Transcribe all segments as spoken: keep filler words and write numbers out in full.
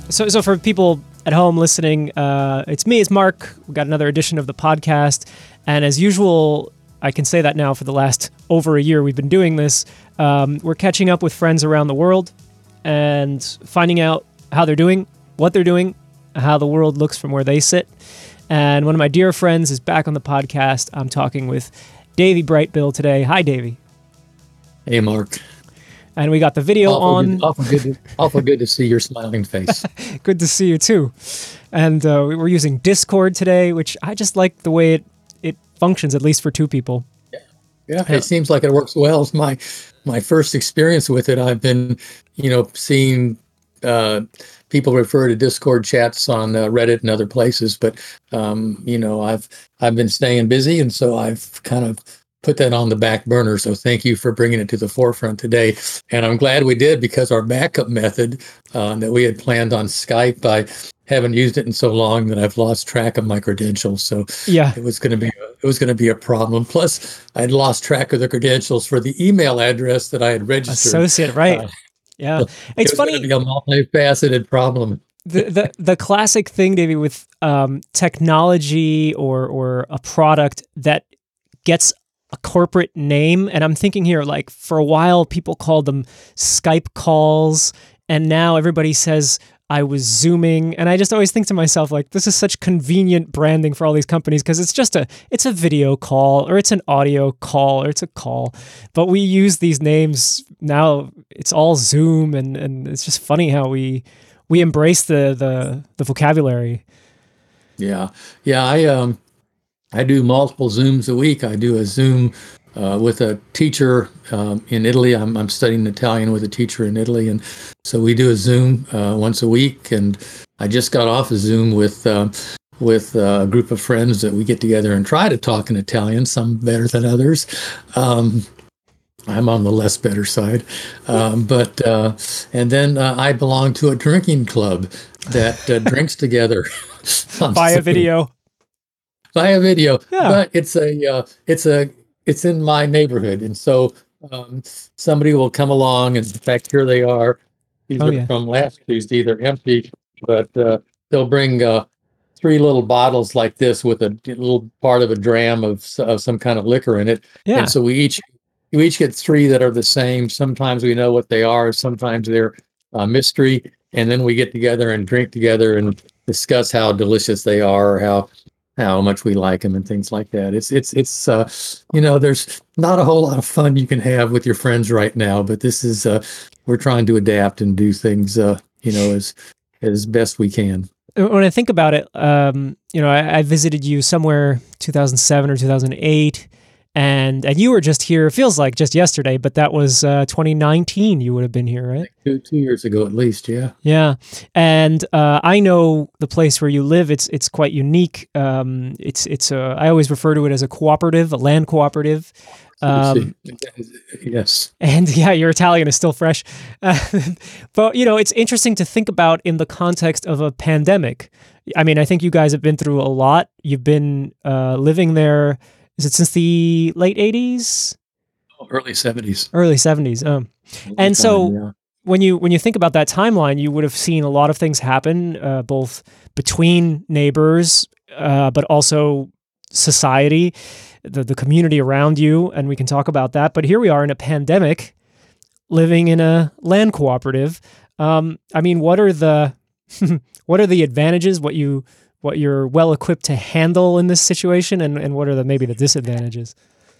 So, so for people at home listening, uh, it's me, it's Mark. We've got another edition of the podcast. And as usual, I can say that now for the last over a year we've been doing this. Um, we're catching up with friends around the world and finding out how they're doing, what they're doing, how the world looks from where they sit. And one of my dear friends is back on the podcast. I'm talking with Davey Brightbill today. Hi, Davey. Hey, Mark. And we got the video awful on. Good, awful, good to, awful good to see your smiling face. Good to see you too. And uh, we're using Discord today, which I just like the way it, it functions, at least for two people. Yeah. yeah, yeah. It seems like it works well. It's my my first experience with it. I've been, you know, seeing uh, people refer to Discord chats on uh, Reddit and other places, but um, you know, I've I've been staying busy, and so I've kind of put that on the back burner. So thank you for bringing it to the forefront today. And I'm glad we did, because our backup method uh, that we had planned on Skype, I haven't used it in so long that I've lost track of my credentials. So yeah, it was going to be it was going to be a problem. Plus, I'd lost track of the credentials for the email address that I had registered. Associate, right? Uh, yeah, so it's it was funny. Going to be a multifaceted problem. the, the the classic thing, Davey, with um, technology or or a product that gets a corporate name, and I'm thinking here, like, for a while people called them Skype calls, and now everybody says I was Zooming, and I just always think to myself, like, this is such convenient branding for all these companies, because it's just a it's a video call, or it's an audio call, or it's a call, but we use these names now. It's all Zoom, and and it's just funny how we we embrace the the the vocabulary. Yeah, yeah, I um. I do multiple Zooms a week. I do a Zoom uh, with a teacher um, in Italy. I'm, I'm studying Italian with a teacher in Italy. And so we do a Zoom uh, once a week. And I just got off a Zoom with uh, with uh, a group of friends that we get together and try to talk in Italian, some better than others. Um, I'm on the less better side. Um, but uh, and then uh, I belong to a drinking club that uh, drinks together. Via video. Via video, yeah. But it's a uh, it's a it's in my neighborhood, and so um, somebody will come along, and in fact, here they are. These oh, are yeah. from last Tuesday. They're empty, but uh, they'll bring uh, three little bottles like this with a little part of a dram of, of some kind of liquor in it. Yeah. And so we each we each get three that are the same. Sometimes we know what they are. Sometimes they're a mystery, and then we get together and drink together and discuss how delicious they are, or how. how much we like them and things like that. It's, it's, it's, uh, you know, there's not a whole lot of fun you can have with your friends right now, but this is, uh, we're trying to adapt and do things, uh, you know, as, as best we can. When I think about it, um, you know, I, I visited you somewhere two thousand seven or two thousand eight, and, and you were just here, it feels like just yesterday, but that was uh, twenty nineteen you would have been here, right? Like two, two years ago at least, yeah. Yeah. And uh, I know the place where you live, it's it's quite unique. Um, it's, it's a, I always refer to it as a cooperative, a land cooperative. Um, yes. And yeah, your Italian is still fresh. Uh, but, you know, it's interesting to think about in the context of a pandemic. I mean, I think you guys have been through a lot. You've been uh, living there. Is it since the late eighties? Oh, early seventies. Early seventies. Um. And so yeah. when you when you think about that timeline, you would have seen a lot of things happen, uh, both between neighbors, uh, but also society, the, the community around you, and we can talk about that. But here we are in a pandemic, living in a land cooperative. Um, I mean, what are the what are the advantages? What you what you're well equipped to handle in this situation, and, and what are the maybe the disadvantages?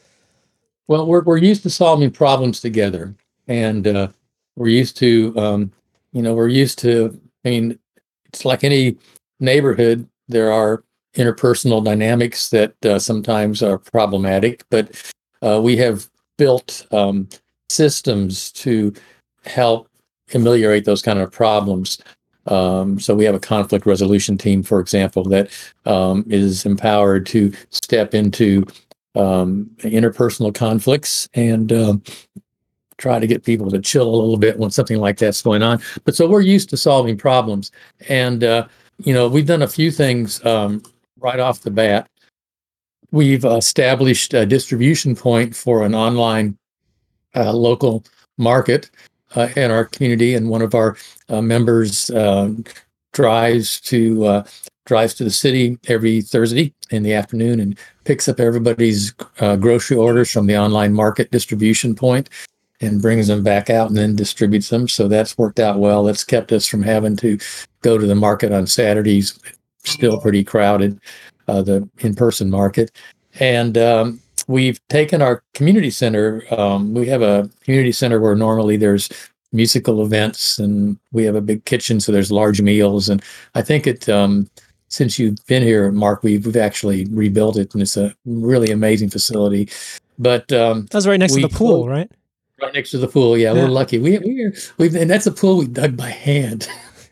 Well, we're we're used to solving problems together, and uh, we're used to, um, you know, we're used to. I mean, it's like any neighborhood. There are interpersonal dynamics that uh, sometimes are problematic, but uh, we have built um, systems to help ameliorate those kind of problems. Um, so we have a conflict resolution team, for example, that um, is empowered to step into um, interpersonal conflicts and um, try to get people to chill a little bit when something like that's going on. But so we're used to solving problems. And, uh, you know, we've done a few things um, right off the bat. We've established a distribution point for an online uh, local market uh, in our community, and one of our uh, members uh, drives to uh, drives to the city every Thursday in the afternoon and picks up everybody's uh, grocery orders from the online market distribution point and brings them back out and then distributes them. So that's worked out well. That's kept us from having to go to the market on Saturdays. Still pretty crowded, uh, the in-person market. And um, we've taken our community center. Um, we have a community center where normally there's musical events and we have a big kitchen, so there's large meals. And I think it, um, since you've been here, Mark, we've, we've actually rebuilt it, and it's a really amazing facility. But um, that's right next to the pool, right? Right next to the pool. Yeah, Yeah. we're lucky. We we we've and that's a pool we dug by hand.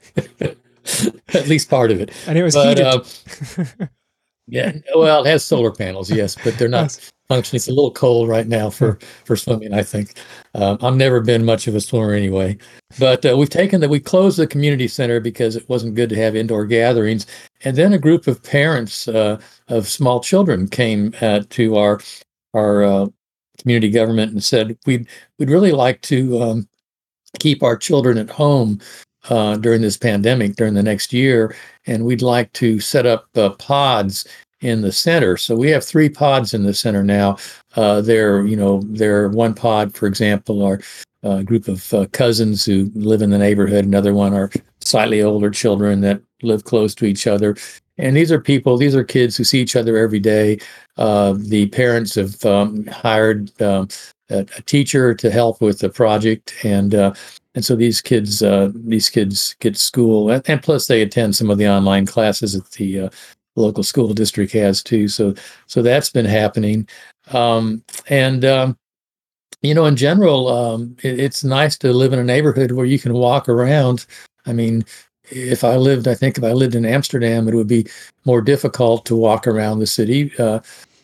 At least part of it. And it was but, heated. Uh, yeah. Well, it has solar panels, yes, but they're not Yes. functioning. It's a little cold right now for for swimming, I think. Um, I've never been much of a swimmer anyway. But uh, we've taken that. We closed the community center because it wasn't good to have indoor gatherings. And then a group of parents uh, of small children came uh, to our our uh, community government and said, we'd, we'd really like to um, keep our children at home uh, during this pandemic, during the next year, and we'd like to set up uh, pods in the center. So we have three pods in the center now. Uh, they're, you know, they're one pod, for example, are a group of uh, cousins who live in the neighborhood. Another one are slightly older children that live close to each other. And these are people, these are kids who see each other every day. Uh, the parents have um, hired um, a, a teacher to help with the project, and uh, and so these kids uh, these kids get school, and, and plus they attend some of the online classes that the uh, local school district has too. So so that's been happening, um, and um, you know, in general, um, it, it's nice to live in a neighborhood where you can walk around. I mean, if I lived, I think if I lived in Amsterdam, it would be more difficult to walk around the city uh,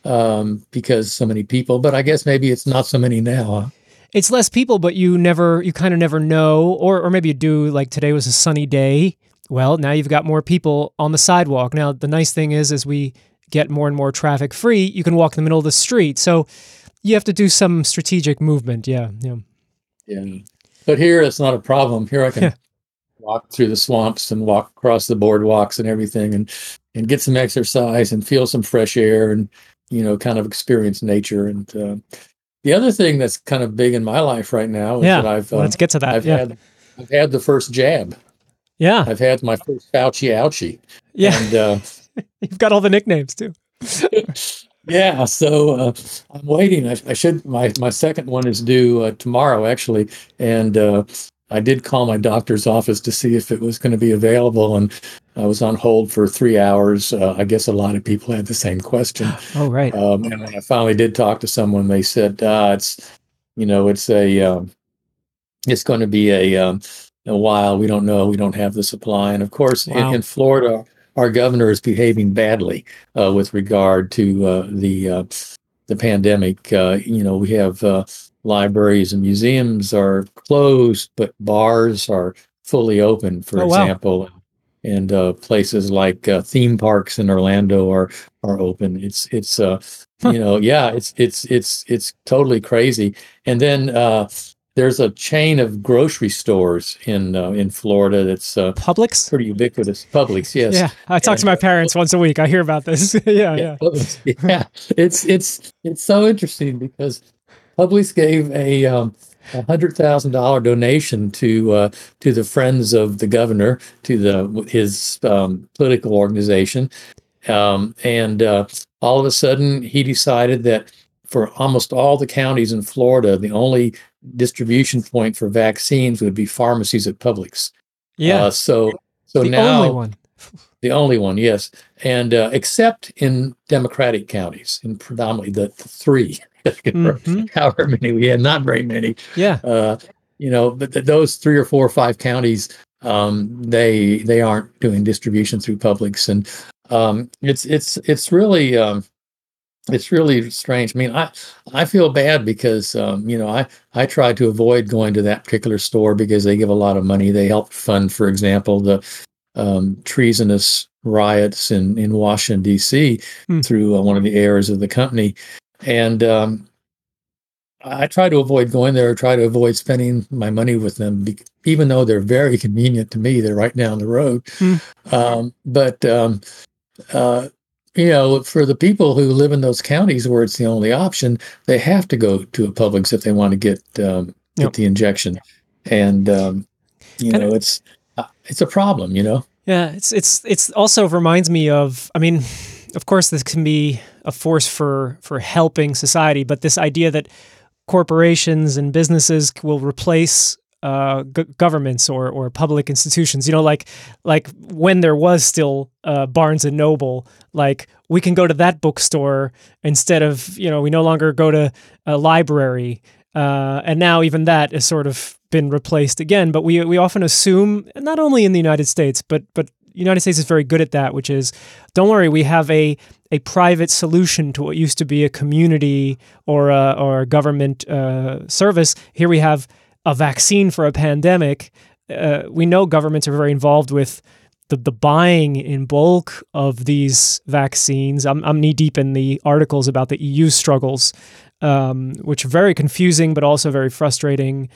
um, because so many people. But I guess maybe it's not so many now. Huh? It's less people, but you never, you kind of never know, or or maybe you do. Like today was a sunny day. Well, now you've got more people on the sidewalk. Now the nice thing is, as we get more and more traffic free, you can walk in the middle of the street. So you have to do some strategic movement. Yeah, yeah, yeah. But here it's not a problem. Here I can. Yeah. Walk through the swamps and walk across the boardwalks and everything, and and get some exercise and feel some fresh air, and you know, kind of experience nature. And uh, the other thing that's kind of big in my life right now is yeah. that I've uh, let's get to that. I've yeah. had I've had the first jab. Yeah, I've had my first Fauci ouchie. Yeah, and uh, you've got all the nicknames too. Yeah, so uh, I'm waiting. I, I should. My my second one is due uh, tomorrow, actually, and uh, I did call my doctor's office to see if it was going to be available, and I was on hold for three hours. Uh, I guess a lot of people had the same question. Oh, right. Um, and when I finally did talk to someone, they said, uh, "It's, you know, it's a, um, it's going to be a um, a while. We don't know. We don't have the supply." And of course, Wow. in, in Florida, our governor is behaving badly uh, with regard to uh, the uh, the pandemic. Uh, you know, we have uh, libraries and museums are closed, but bars are fully open, for Oh, wow. example. And uh, places like uh, theme parks in Orlando are are open. It's it's uh, Huh. you know, yeah, it's it's it's it's totally crazy. And then uh, there's a chain of grocery stores in uh, in Florida that's uh, Publix? pretty ubiquitous. Publix, yes. Yeah, I talk to And, my parents once a week. I hear about this. yeah, yeah. Publix, yeah. It's it's it's so interesting because Publix gave a um, a hundred thousand dollar donation to uh, to the Friends of the Governor, to the his um, political organization, um, and uh, all of a sudden he decided that for almost all the counties in Florida, the only distribution point for vaccines would be pharmacies at Publix. Yeah. Uh, so so the now only one. the only one, yes, and uh, except in Democratic counties, in predominantly the, the three. Mhm. However many we had, not very many. Yeah. Uh, you know, but th- those three or four or five counties, um, they they aren't doing distribution through Publix, and um, it's it's it's really um, it's really strange. I mean, I I feel bad because um, you know I I try to avoid going to that particular store because they give a lot of money. They help fund, for example, the um, treasonous riots in in Washington D C Hmm. through uh, one of the heirs of the company. And um, I try to avoid going there, or try to avoid spending my money with them, be, even though they're very convenient to me. They're right down the road. Hmm. Um, but um, uh, you know, for the people who live in those counties where it's the only option, they have to go to a Publix if they want to get um, get Yep. the injection, and um, you Kind of. know, it's uh, it's a problem. You know. Yeah, it's it's it's also reminds me of. I mean, of course, this can be a force for for helping society, but this idea that corporations and businesses will replace uh, g- governments or or public institutions. You know, like like when there was still uh, Barnes and Noble, like we can go to that bookstore instead of, you know, we no longer go to a library. Uh, and now even that has sort of been replaced again. But we we often assume, not only in the United States, but but the United States is very good at that, which is, don't worry, we have a a private solution to what used to be a community or a, or a government uh, service. Here we have a vaccine for a pandemic. Uh, we know governments are very involved with the, the buying in bulk of these vaccines. I'm, I'm knee deep in the articles about the E U struggles, um, which are very confusing, but also very frustrating.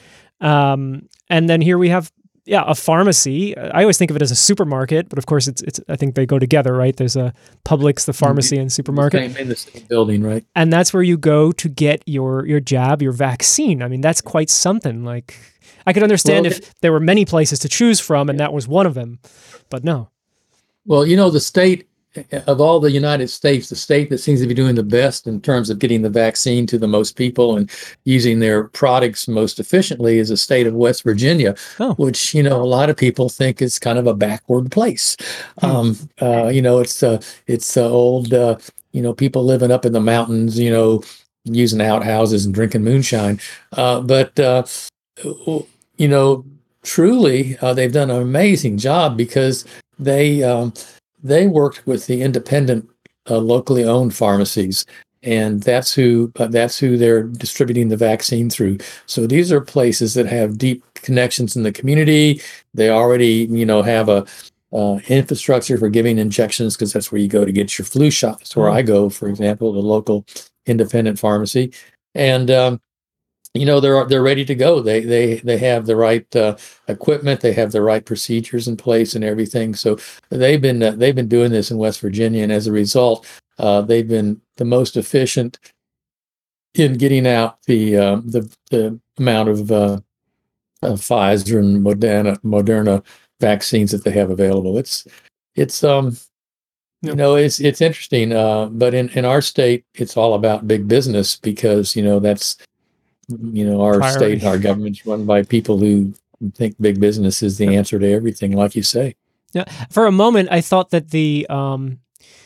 Um, and then here we have, yeah, a pharmacy. I always think of it as a supermarket, but of course, it's it's. I think they go together, right? There's a Publix, the pharmacy, and supermarket, Same, in the same building, right? and that's where you go to get your your jab, your vaccine. I mean, that's quite something. Like, I could understand Well, if there were many places to choose from, and that was one of them, but no. Well, you know, the state of all the United States, the state that seems to be doing the best in terms of getting the vaccine to the most people and using their products most efficiently is the state of West Virginia, Oh. which, you know, a lot of people think is kind of a backward place. Hmm. Um, uh, you know, it's uh, it's uh, old, uh, you know, people living up in the mountains, you know, using outhouses and drinking moonshine. Uh, but, uh, you know, truly, uh, they've done an amazing job because they um, they worked with the independent, uh, locally owned pharmacies, and that's who uh, that's who they're distributing the vaccine through. So these are places that have deep connections in the community. They already, you know, have a uh, infrastructure for giving injections because that's where you go to get your flu shot. That's where I go, for example, the local independent pharmacy, and um, you know, they're they're ready to go. They they they have the right uh, equipment. They have the right procedures in place and everything. So they've been uh, they've been doing this in West Virginia, and as a result, uh, they've been the most efficient in getting out the uh, the the amount of, uh, of Pfizer and Moderna Moderna vaccines that they have available. It's it's um Yep. you know, it's it's interesting. Uh, but in in our state, it's all about big business because, you know, that's, you know, our Priority. state, our government's run by people who think big business is the answer to everything, like you say. Yeah. For a moment, I thought that the um,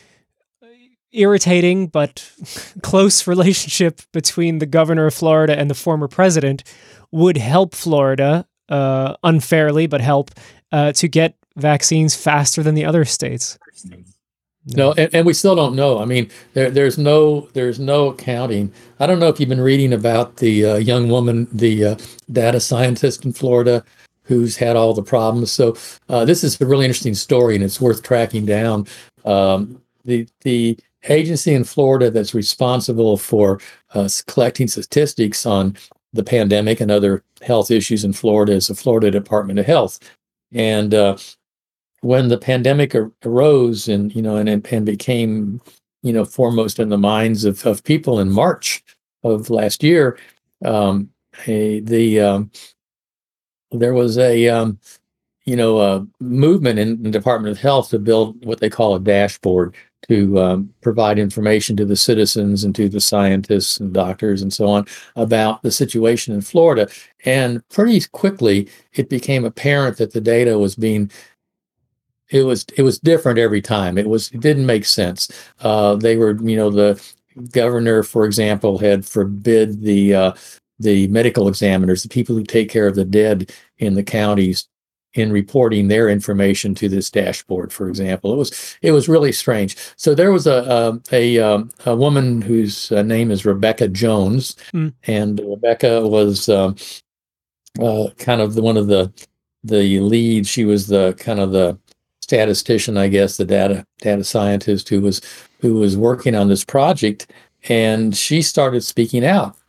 irritating but close relationship between the governor of Florida and the former president would help Florida uh, unfairly, but help uh, to get vaccines faster than the other states. No, and, and we still don't know. I mean, there, there's no there's no accounting. I don't know if you've been reading about the uh, young woman, the uh, data scientist in Florida, who's had all the problems. So uh, this is a really interesting story, and it's worth tracking down. Um, the the agency in Florida that's responsible for uh, collecting statistics on the pandemic and other health issues in Florida is the Florida Department of Health, and uh, when the pandemic ar- arose and, you know, and, and became, you know, foremost in the minds of, of people in March of last year, um, a, the um, there was a, um, you know, a movement in the Department of Health to build what they call a dashboard to um, provide information to the citizens and to the scientists and doctors and so on about the situation in Florida. And pretty quickly, it became apparent that the data was being It was it was different every time. It was it didn't make sense. Uh, they were, you know, the governor, for example, had forbid the uh, the medical examiners, the people who take care of the dead in the counties, in reporting their information to this dashboard. For example, it was it was really strange. So there was a a a, um, a woman whose uh, name is Rebecca Jones, Mm. and Rebecca was um, uh, kind of the, one of the the leads. She was the kind of the statistician, I guess, the data data scientist who was who was working on this project, and she started speaking out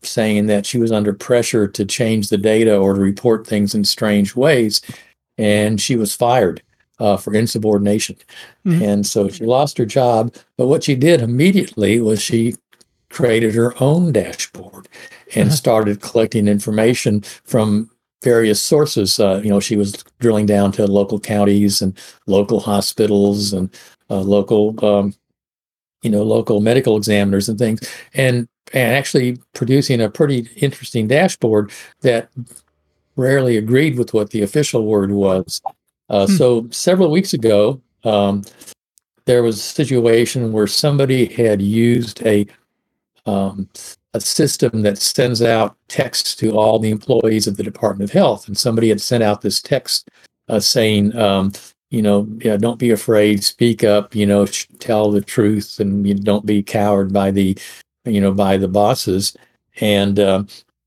saying that she was under pressure to change the data or to report things in strange ways, and she was fired uh, for insubordination. Mhm. And so she lost her job. But what she did immediately was she created her own dashboard and Uh-huh. started collecting information from various sources. Uh, you know, she was drilling down to local counties and local hospitals and uh, local, um, you know, local medical examiners and things, and and actually producing a pretty interesting dashboard that rarely agreed with what the official word was. Uh, Hmm. so several weeks ago, um, there was a situation where somebody had used a um, a system that sends out texts to all the employees of the Department of Health, and somebody had sent out this text uh, saying, um, you know, yeah, don't be afraid, speak up, you know, sh- tell the truth, and you don't be cowed by the, you know, by the bosses. And uh,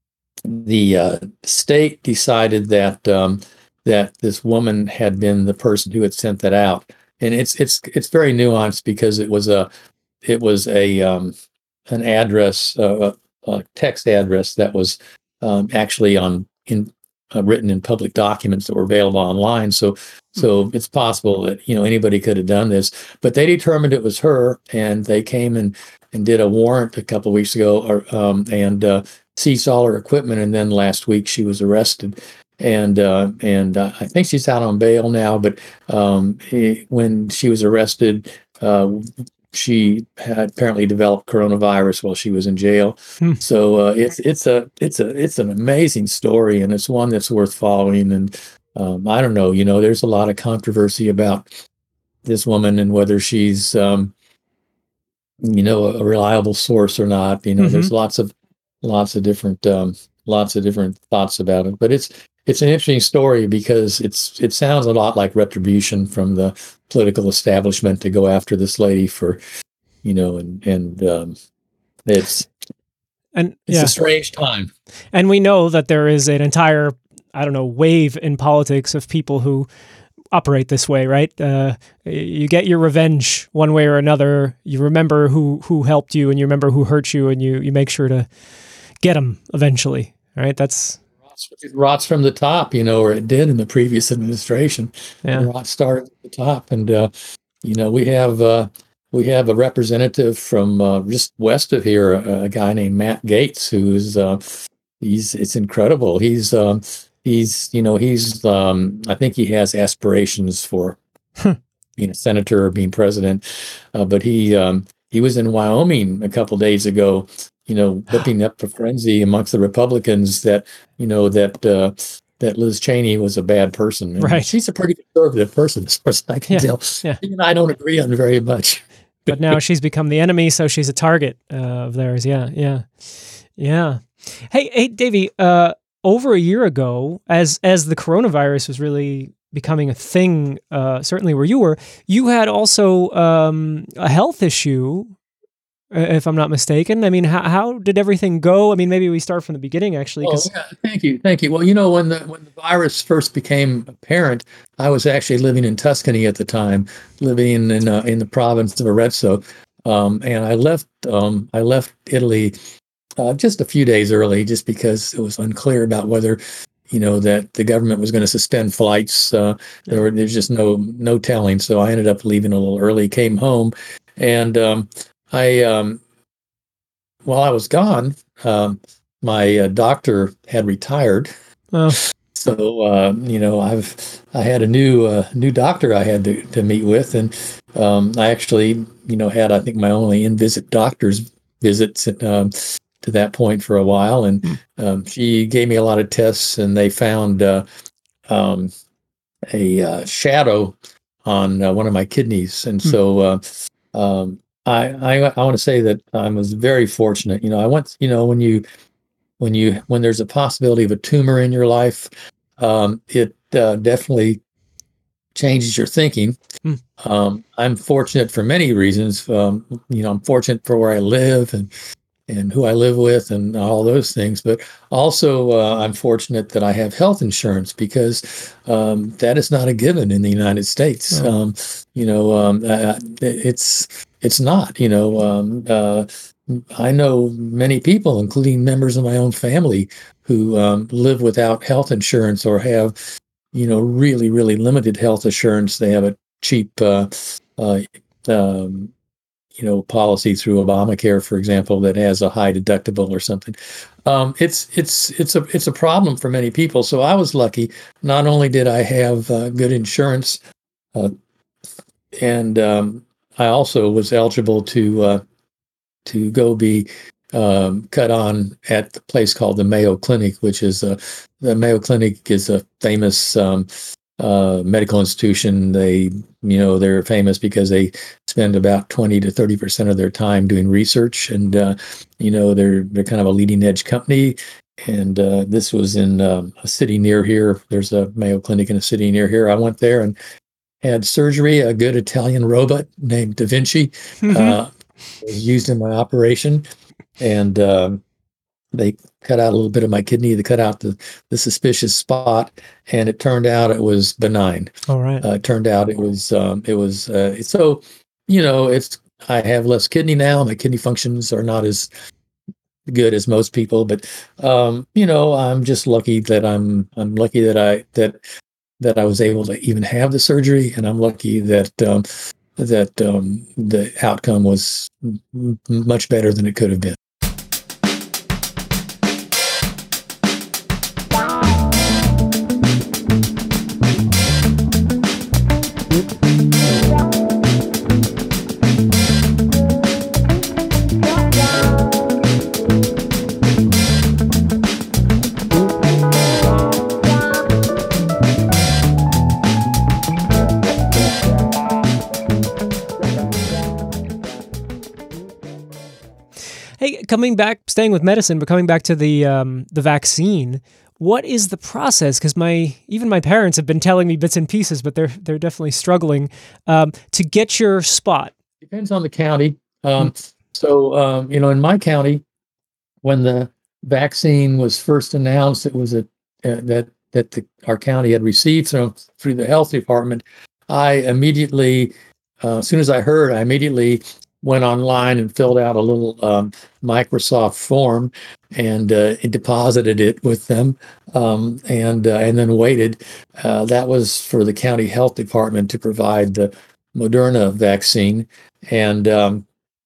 the uh, state decided that um, that this woman had been the person who had sent that out, and it's it's it's very nuanced because it was a it was a um, an address, uh, a, a text address that was um, actually on in uh, written in public documents that were available online. So so it's possible that you know anybody could have done this, but they determined it was her, and they came and and did a warrant a couple of weeks ago, or, um, and uh, seized all her equipment. And then last week she was arrested, and uh, and uh, I think she's out on bail now. But um, he, when she was arrested, uh, she had apparently developed coronavirus while she was in jail. Hmm. So uh, it's it's a it's a it's an amazing story, and it's one that's worth following. And um, I don't know, you know, there's a lot of controversy about this woman and whether she's um, you know a, a reliable source or not. You know, Hmm. there's lots of lots of different um, lots of different thoughts about it. But it's it's an interesting story because it's it sounds a lot like retribution from the political establishment to go after this lady for, you know, and and um, it's And it's a yeah, strange time. and we know that there is an entire, I don't know, wave in politics of people who operate this way, right? Uh, you get your revenge one way or another. You remember who who helped you, and you remember who hurt you, and you you make sure to get them eventually, right? That's It rots from the top, you know, or it did in the previous administration. It yeah. rot started at the top, and uh, you know, we have uh, we have a representative from uh, just west of here, a, a guy named Matt Gaetz, who's uh, he's it's incredible. He's um, he's you know he's um, I think he has aspirations for being a senator or being president, uh, but he um, he was in Wyoming a couple days ago, you know, whipping up a frenzy amongst the Republicans that you know that uh, that Liz Cheney was a bad person, and Right. she's a pretty conservative person as far as I can Yeah, tell. yeah. She and I don't agree on very much. But now she's become the enemy, so she's a target uh, of theirs. Yeah, yeah, yeah. Hey, hey, Davey. Uh, over a year ago, as as the coronavirus was really becoming a thing, uh, certainly where you were, you had also um, a health issue, uh, if I'm not mistaken. I mean, how how did everything go? I mean, maybe we start from the beginning, actually, Oh, because yeah, thank you, thank you. Well, you know, when the when the virus first became apparent, I was actually living in Tuscany at the time, living in uh, in the province of Arezzo, um, and I left um, I left Italy uh, just a few days early, just because it was unclear about whether, you know, that the government was going to suspend flights. Uh, there were there's just no no telling. So I ended up leaving a little early, came home, and um, I um, while I was gone, um, my uh, doctor had retired. oh, So uh, you know, I've I had a new uh, new doctor I had to, to meet with, and um, I actually you know had I think my only in visit doctor's visits um, to that point for a while, and hmm. um, she gave me a lot of tests, and they found uh, um, a uh, shadow on uh, one of my kidneys, and Hmm. so uh, um, I I, I want to say that I was very fortunate. You know, I went. You know, when you when you when there's a possibility of a tumor in your life, um, it uh, definitely changes your thinking. Hmm. Um, I'm fortunate for many reasons. Um, you know, I'm fortunate for where I live and and who I live with and all those things. But also, uh, I'm fortunate that I have health insurance because um, that is not a given in the United States. Oh. Um, you know, um, uh, it's it's not. You know, um, uh, I know many people, including members of my own family, who um, live without health insurance or have, you know, really, really limited health insurance. They have a cheap, uh, uh, um, you know, policy through Obamacare, for example, that has a high deductible or something. Um, it's it's it's a it's a problem for many people. So I was lucky. Not only did I have uh, good insurance, uh, and um, I also was eligible to uh, to go be um, cut on at the place called the Mayo Clinic, which is a the Mayo Clinic is a famous um, uh, medical institution. They, you know, they're famous because they spend about twenty to thirty percent of their time doing research, and uh, you know, they're they're kind of a leading edge company. And uh, this was in um, a city near here. There's a Mayo Clinic in a city near here. I went there and had surgery. A good Italian robot named Da Vinci Mm-hmm. uh, was used in my operation, and um, they cut out a little bit of my kidney. They cut out the, the suspicious spot, and it turned out it was benign. All right. Uh, it turned out it was um, it was uh, so, you know, it's I have less kidney now. My kidney functions are not as good as most people, but um, you know, I'm just lucky that I'm I'm lucky that I that that I was able to even have the surgery, and I'm lucky that um, that um, the outcome was m- much better than it could have been. Hey, coming back, staying with medicine, but coming back to the um, the vaccine, what is the process? Because my even my parents have been telling me bits and pieces, but they're they're definitely struggling um, to get your spot. Depends on the county. Um, so, um, you know, in my county, when the vaccine was first announced, it was a uh, that that the, our county had received from through the health department. I immediately, uh, as soon as I heard, I immediately went online and filled out a little um, Microsoft form and uh, deposited it with them, um, and uh, and then waited. Uh, that was for the county health department to provide the Moderna vaccine, and um,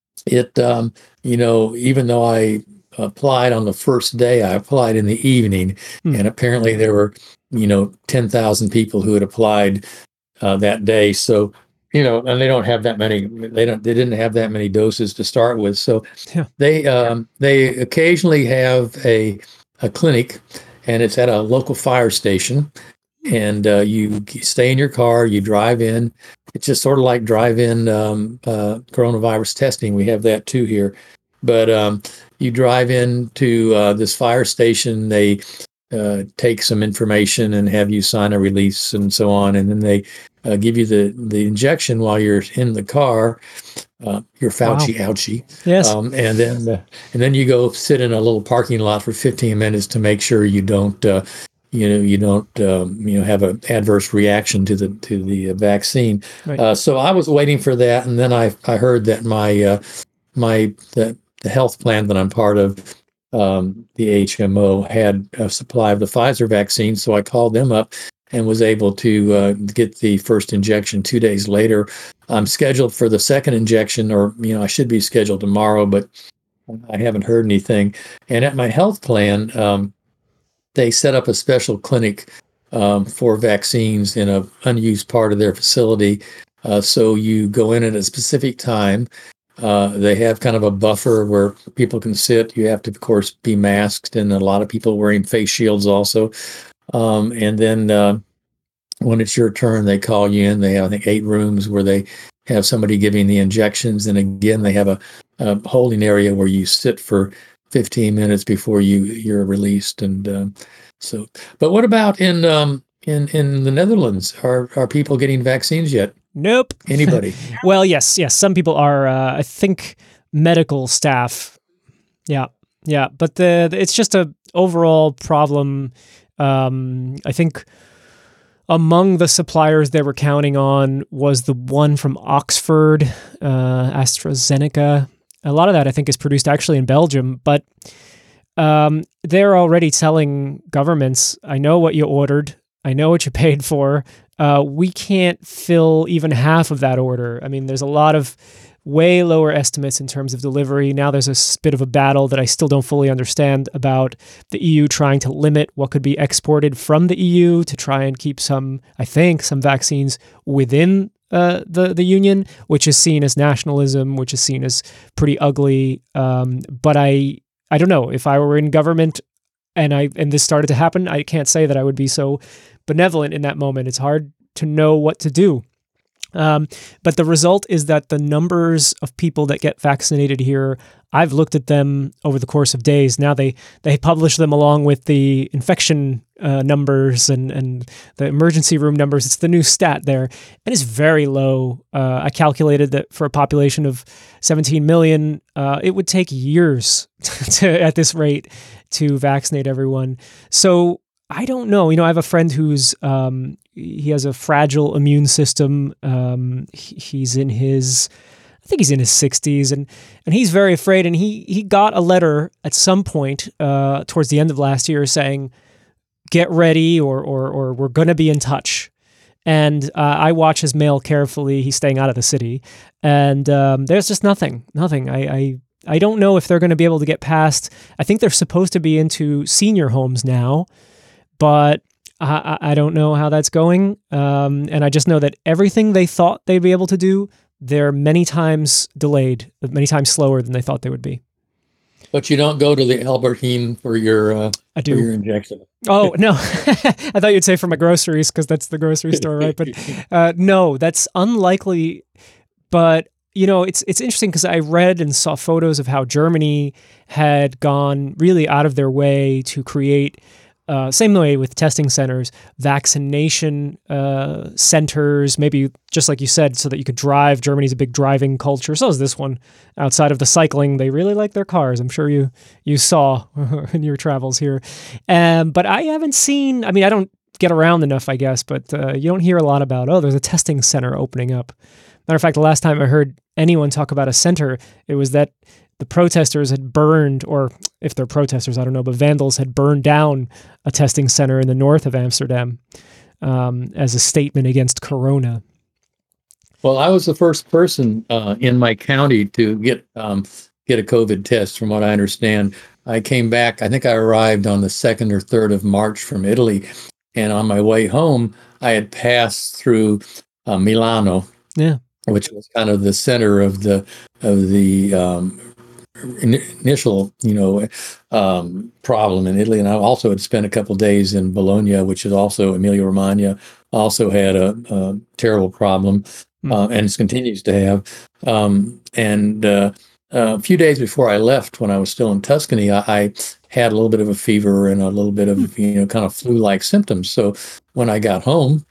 it um, you know, even though I applied on the first day, I applied in the evening, Hmm. and apparently there were, you know, ten thousand people who had applied uh, that day. So, you know, and they don't have that many. They don't. They didn't have that many doses to start with. So, Yeah. they um, they occasionally have a a clinic, and it's at a local fire station. And uh, you stay in your car. You drive in. It's just sort of like drive-in um, uh, coronavirus testing. We have that too here. But um, you drive into uh, this fire station. They uh, take some information and have you sign a release and so on, and then they uh, give you the the injection while you're in the car. Uh, your Fauci ouchie. Yes. Um, and then uh, and then you go sit in a little parking lot for fifteen minutes to make sure you don't uh, you know you don't um, you know have an adverse reaction to the to the uh, vaccine. Right. Uh, so I was waiting for that, and then I I heard that my uh, my the, the health plan that I'm part of, um, the H M O, had a supply of the Pfizer vaccine. So I called them up and was able to uh, get the first injection two days later. I'm scheduled for the second injection, or, you know, I should be scheduled tomorrow, but I haven't heard anything. And at my health plan, um, they set up a special clinic um, for vaccines in an unused part of their facility. Uh, so you go in at a specific time. Uh, they have kind of a buffer where people can sit. You have to, of course, be masked, and a lot of people wearing face shields also. Um, and then uh, when it's your turn, they call you in. They have, I think, eight rooms where they have somebody giving the injections. And again, they have a, a holding area where you sit for fifteen minutes before you, you're released. And um, so, but what about in um, in in the Netherlands? Are are people getting vaccines yet? Nope. Anybody? Well, yes, yes. Some people are. Uh, I think medical staff. Yeah, yeah. But the, the it's just a overall problem. Um, I think among the suppliers they were counting on was the one from Oxford, uh, AstraZeneca. A lot of that, I think, is produced actually in Belgium, but um, they're already telling governments, I know what you ordered. I know what you paid for. Uh, we can't fill even half of that order. I mean, there's a lot of way lower estimates in terms of delivery. Now there's a s- bit of a battle that I still don't fully understand about the E U trying to limit what could be exported from the E U to try and keep some, I think, some vaccines within uh, the, the union, which is seen as nationalism, which is seen as pretty ugly. Um, but I, I don't know, if I were in government and I and this started to happen, I can't say that I would be so benevolent in that moment. It's hard to know what to do. Um, but the result is that the numbers of people that get vaccinated here, I've looked at them over the course of days. Now they they publish them along with the infection uh, numbers and, and the emergency room numbers. It's the new stat there, and it's very low. Uh, I calculated that for a population of seventeen million, uh, it would take years to, at this rate to vaccinate everyone. So I don't know. You know, I have a friend who's um, he has a fragile immune system. Um, he, he's in his, I think he's in his sixties, and and he's very afraid. And he he got a letter at some point uh, towards the end of last year saying, "Get ready," or or or we're going to be in touch. And uh, I watch his mail carefully. He's staying out of the city, and um, there's just nothing, nothing. I. I I don't know if they're going to be able to get past. I think they're supposed to be into senior homes now, but I, I don't know how that's going. Um, and I just know that everything they thought they'd be able to do, they're many times delayed, many times slower than they thought they would be. But you don't go to the Albert Heijn for your uh, I do. for your injection. Oh, no. I thought you'd say for my groceries because that's the grocery store, right? But uh, no, that's unlikely. But you know, it's it's interesting because I read and saw photos of how Germany had gone really out of their way to create, uh, same way with testing centers, vaccination uh, centers, maybe just like you said, so that you could drive. Germany's a big driving culture. So is this one. Outside of the cycling, they really like their cars. I'm sure you you saw in your travels here. Um, but I haven't seen, I mean, I don't get around enough, I guess, but uh, you don't hear a lot about, oh, there's a testing center opening up. Matter of fact, the last time I heard anyone talk about a center, it was that the protesters had burned, or if they're protesters, I don't know, but vandals had burned down a testing center in the north of Amsterdam um, as a statement against Corona. Well, I was the first person uh, in my county to get um, get a COVID test, from what I understand. I came back, I think I arrived on the second or third of March from Italy, and on my way home, I had passed through uh, Milano. Yeah. Which was kind of the center of the of the um, in, initial, you know, um, problem in Italy. And I also had spent a couple of days in Bologna, which is also Emilia Romagna, also had a, a terrible problem, mm. uh, and continues to have. Um, and uh, a few days before I left, when I was still in Tuscany, I, I had a little bit of a fever and a little bit of, mm. you know, kind of flu-like symptoms. So when I got home,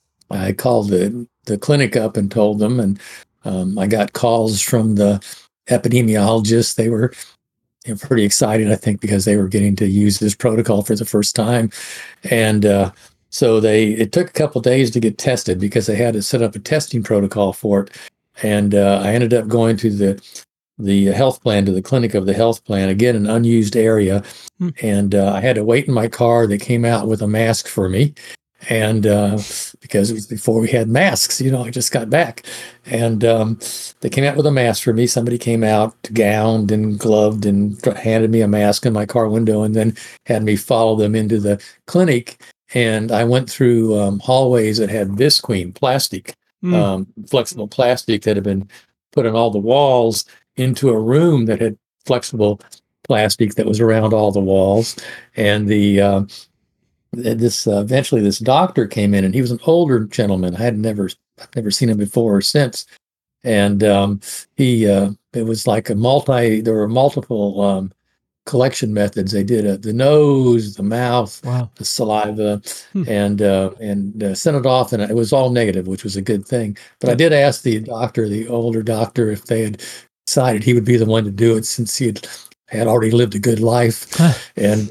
I called the, the clinic up and told them, and um, I got calls from the epidemiologists. They were, you know, pretty excited, I think, because they were getting to use this protocol for the first time. And uh, so they it took a couple of days to get tested because they had to set up a testing protocol for it. And uh, I ended up going to the the health plan, to the clinic of the health plan, again, an unused area. Hmm. And uh, I had to wait in my car. They came out with a mask for me. And uh, because it was before we had masks, you know, I just got back, and um, they came out with a mask for me. Somebody came out gowned and gloved and handed me a mask in my car window, and then had me follow them into the clinic. And I went through um, hallways that had visqueen plastic, mm. um, flexible plastic that had been put on all the walls, into a room that had flexible plastic that was around all the walls. And the uh, this uh, eventually this doctor came in, and he was an older gentleman. I had never I've never seen him before or since. And um, he uh, it was like a multi. There were multiple um, collection methods. They did uh, the nose, the mouth, wow. the saliva, hmm. and uh, and uh, sent it off, and it was all negative, which was a good thing. But I did ask the doctor, the older doctor, if they had decided he would be the one to do it, since he had, had already lived a good life. And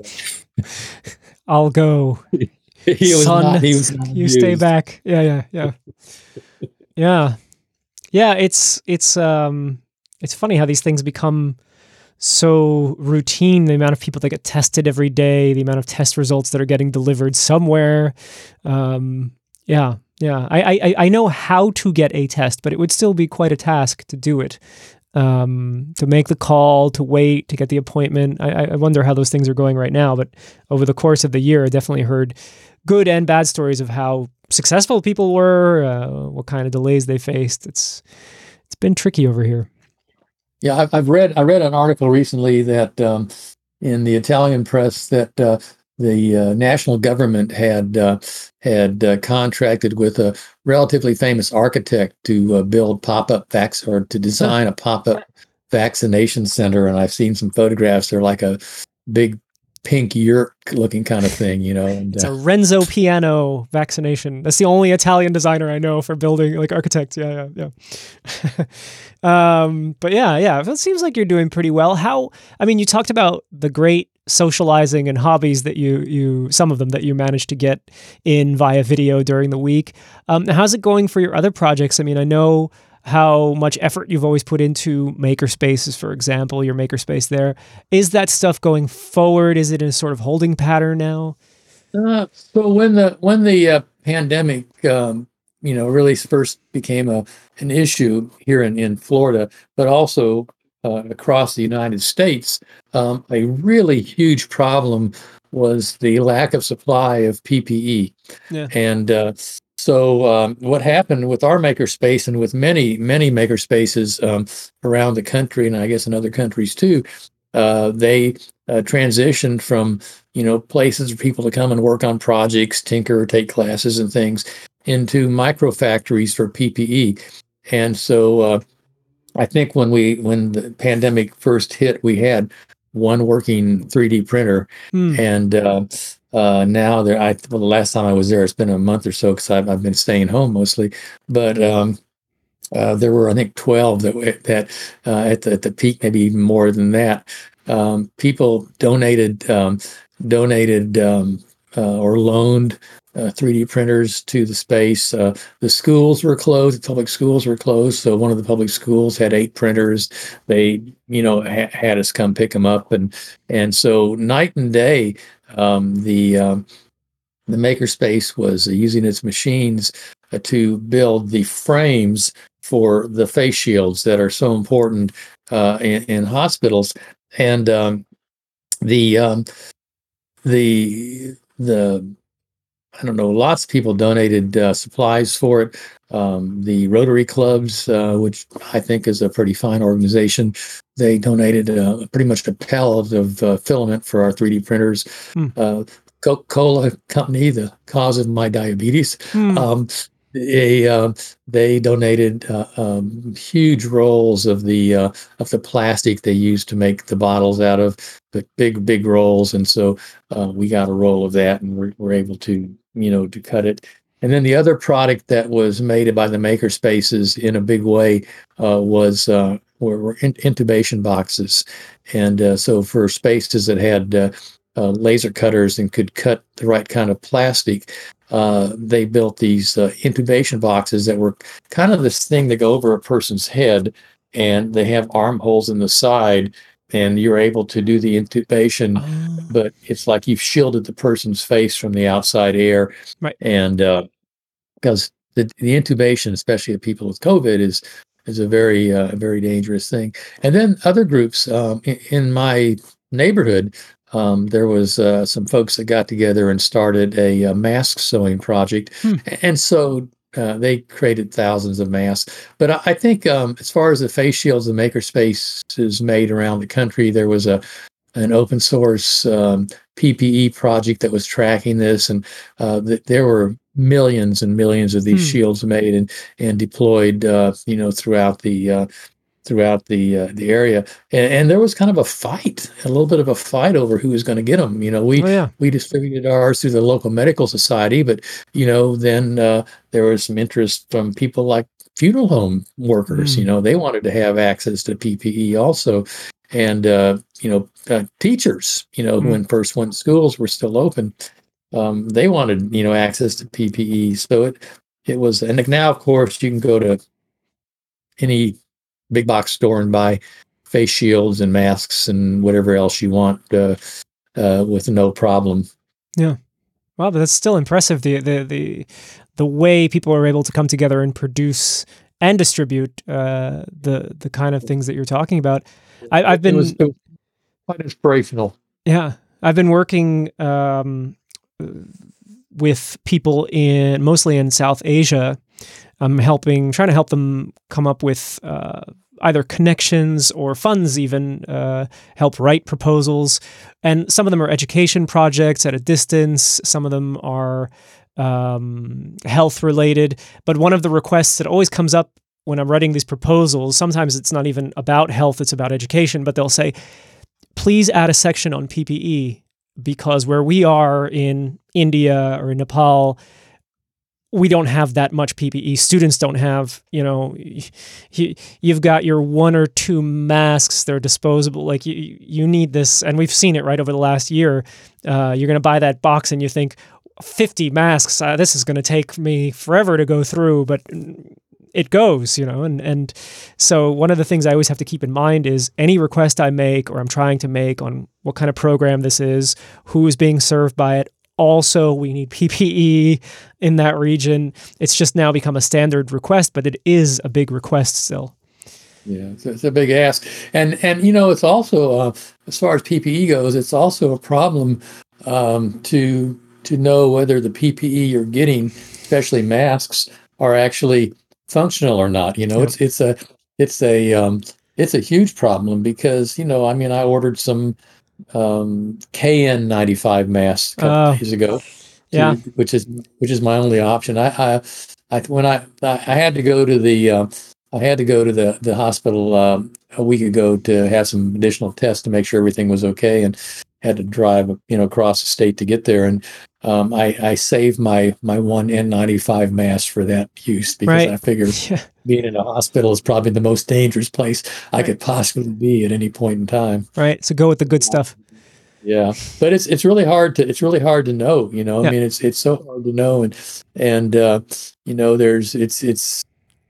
I'll go. He was Son, not, he was not you used. Stay back. Yeah, yeah, yeah. yeah. Yeah, it's it's um It's funny how these things become so routine, the amount of people that get tested every day, the amount of test results that are getting delivered somewhere. Um, yeah, yeah. I, I, I know how to get a test, but it would still be quite a task to do it. Um, to make the call, to wait, to get the appointment. I, I wonder how those things are going right now. But over the course of the year, I definitely heard good and bad stories of how successful people were, uh, what kind of delays they faced. It's it's been tricky over here. Yeah, I've, I've read I read an article recently that um, in the Italian press that uh, the uh, national government had uh, had uh, contracted with a relatively famous architect to uh, build pop-up vac or to design a pop-up vaccination center. And I've seen some photographs. They're like a big pink yurt looking kind of thing, you know. And, It's a uh, Renzo Piano vaccination. That's the only Italian designer I know for building, like architect. Yeah, yeah, yeah. um, but yeah, yeah. It seems like you're doing pretty well. How? I mean, you talked about the great socializing and hobbies that you you some of them that you managed to get in via video during the week. Um, how's it going for your other projects? I mean, I know how much effort you've always put into makerspaces, for example, your makerspace there. Is that stuff going forward? Is it in a sort of holding pattern now? Uh, so when the when the uh, pandemic, um, you know, really first became a an issue here in in Florida, but also uh, across the United States, um, a really huge problem was the lack of supply of P P E. Yeah. And uh, so um, what happened with our makerspace and with many, many makerspaces um, around the country, and I guess in other countries too, uh, they uh, transitioned from, you know, places for people to come and work on projects, tinker, take classes and things, into micro factories for P P E. And so uh, I think when we when the pandemic first hit, we had one working three D printer, Hmm. and uh, uh, now there. I well, the last time I was there, it's been a month or so because I've I've been staying home mostly. But um, uh, there were I think twelve that that uh, at the at the peak, maybe even more than that. Um, people donated um, donated um, uh, or loaned uh, three D printers to the space. Uh, the schools were closed. The public schools were closed. So one of the public schools had eight printers. They, you know, ha- had us come pick them up, and and so night and day, um, the um, the makerspace was uh, using its machines uh, to build the frames for the face shields that are so important uh, in, in hospitals, and um, the um, the the I don't know, lots of people donated uh, supplies for it. Um, the Rotary Clubs, uh, which I think is a pretty fine organization, they donated uh, pretty much a pallet of uh, filament for our three D printers. Hmm. Uh, Coca-Cola Company, the cause of my diabetes, Hmm. um, they uh, they donated uh, um, huge rolls of the uh, of the plastic they used to make the bottles out of, the big big rolls, and so uh, we got a roll of that, and we're, we're able to you know to cut it. And then the other product that was made by the maker spaces in a big way uh, was uh, were, were in, intubation boxes, and uh, so for spaces that had uh, uh, laser cutters and could cut the right kind of plastic, uh, they built these uh, intubation boxes that were kind of this thing that go over a person's head, and they have armholes in the side, and you're able to do the intubation, Oh, but it's like you've shielded the person's face from the outside air. right. And uh, because the, the intubation, especially of people with COVID, is is a very uh, very dangerous thing. And then other groups um, in, in my neighborhood, um, there was uh, some folks that got together and started a, a mask sewing project, Hmm. and so uh, they created thousands of masks. But I, I think um, as far as the face shields the makerspace is made around the country, there was a an open source um, P P E project that was tracking this, and uh, th- there were millions and millions of these Hmm. shields made and and deployed, uh, you know, throughout the uh, throughout the uh, the area. And, and there was kind of a fight, a little bit of a fight over who was going to get them. You know, we Oh, yeah. we distributed ours through the local medical society, but you know, then uh, there was some interest from people like funeral home workers. You Hmm. know, they wanted to have access to P P E also, and uh, you know, uh, teachers. You know, Hmm. when first when schools were still open, um, they wanted you know access to P P E. So it it was, and now of course you can go to any big box store and buy face shields and masks and whatever else you want uh, uh, with no problem. Yeah. Wow, but that's still impressive. The the the the way people are able to come together and produce and distribute uh, the the kind of things that you're talking about. I, I've been it was, it was quite inspirational. Yeah, I've been working um, with people in mostly in South Asia. I'm helping, trying to help them come up with uh, either connections or funds, even uh, help write proposals. And some of them are education projects at a distance. Some of them are um, health related. But one of the requests that always comes up when I'm writing these proposals, sometimes it's not even about health, it's about education, but they'll say, please add a section on P P E, because where we are in India or in Nepal, we don't have that much P P E. Students don't have, you know, you, you've got your one or two masks, they're disposable. Like you, you need this. And we've seen it right over the last year. Uh, you're going to buy that box and you think fifty masks, uh, this is going to take me forever to go through, but it goes, you know, and, and so one of the things I always have to keep in mind is any request I make or I'm trying to make on what kind of program this is, who is being served by it. Also, we need P P E in that region. It's just now become a standard request, but it is a big request still. Yeah, it's, it's a big ask. And, and you know, it's also, uh, as far as P P E goes, it's also a problem um, to to know whether the P P E you're getting, especially masks, are actually functional or not. You know, yeah. it's it's a it's a um, it's a huge problem because, you know, I mean, I ordered some um, K N ninety-five masks a couple uh, days ago, to, yeah, which is which is my only option. I I, I when I I had to go to the uh, I had to go to the the hospital uh, a week ago to have some additional tests to make sure everything was okay, and had to drive, you know, across the state to get there. And um, I, I saved my my one N ninety-five mask for that use because right. I figured yeah. being in a hospital is probably the most dangerous place I right. could possibly be at any point in time. Right. So go with the good stuff. Yeah, but it's it's really hard to it's really hard to know. You know, yeah. I mean, it's it's so hard to know, and and uh, you know, there's it's it's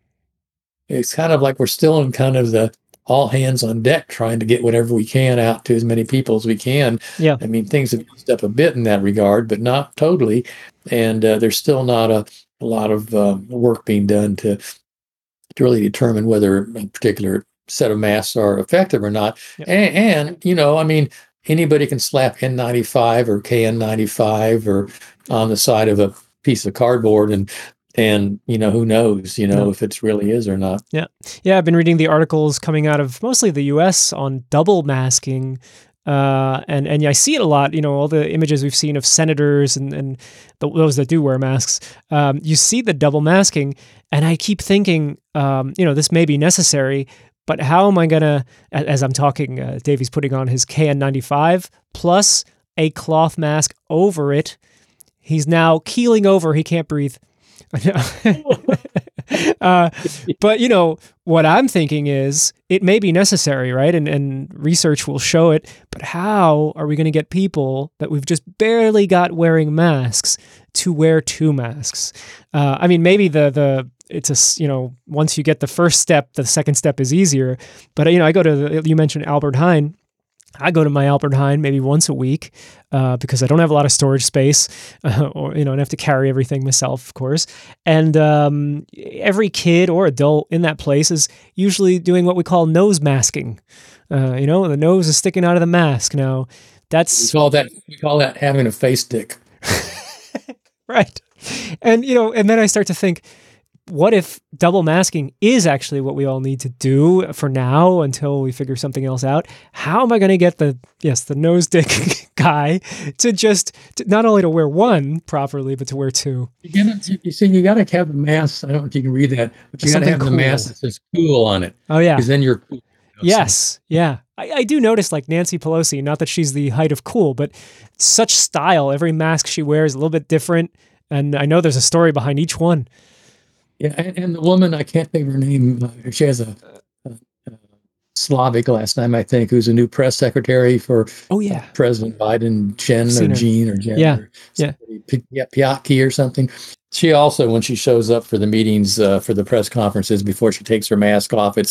it's kind of like we're still in kind of the all hands on deck trying to get whatever we can out to as many people as we can. Yeah. I mean, things have eased up a bit in that regard, but not totally. And uh, there's still not a, a lot of um, work being done to, to really determine whether a particular set of masks are effective or not. Yep. And, and, you know, I mean, anybody can slap N ninety-five or K N ninety-five or on the side of a piece of cardboard and And, you know, who knows, you know, yeah. if it really is or not. Yeah. Yeah. I've been reading the articles coming out of mostly the U S on double masking. Uh, and, and I see it a lot, you know, all the images we've seen of senators and, and the, those that do wear masks. Um, you see the double masking. And I keep thinking, um, you know, this may be necessary, but how am I going to, as I'm talking, uh, Davey's putting on his K N ninety-five plus a cloth mask over it. He's now keeling over. He can't breathe. uh, but, you know, what I'm thinking is it may be necessary, right? And, and research will show it. But how are we going to get people that we've just barely got wearing masks to wear two masks? Uh, I mean, maybe the, the, it's a, you know, once you get the first step, the second step is easier. But, you know, I go to, the, you mentioned Albert Heijn. I go to my Albert Heijn maybe once a week uh, because I don't have a lot of storage space, uh, or you know, and I have to carry everything myself, of course. And um, every kid or adult in that place is usually doing what we call nose masking. Uh, you know, the nose is sticking out of the mask. Now, that's we call that we call that having a face stick, right? And you know, and then I start to think, what if double masking is actually what we all need to do for now until we figure something else out? How am I going to get the, yes, the nose dick guy to just, to not only to wear one properly, but to wear two? You, gotta, you see, you got to have the mask. I don't know if you can read that, but you got to have cool. the mask that says cool on it. Oh, yeah. Because then you're cool. Yes. Yeah. I, I do notice like Nancy Pelosi, not that she's the height of cool, but such style. Every mask she wears is a little bit different. And I know there's a story behind each one. Yeah, and, and the woman, I can't think of her name. Uh, she has a, a, a Slavic last name, I think, who's a new press secretary for oh yeah uh, President Biden, Jen or Jean or Jen. Yeah, or yeah. P- yeah, Piatki or something. She also, when she shows up for the meetings, uh, for the press conferences, before she takes her mask off, it's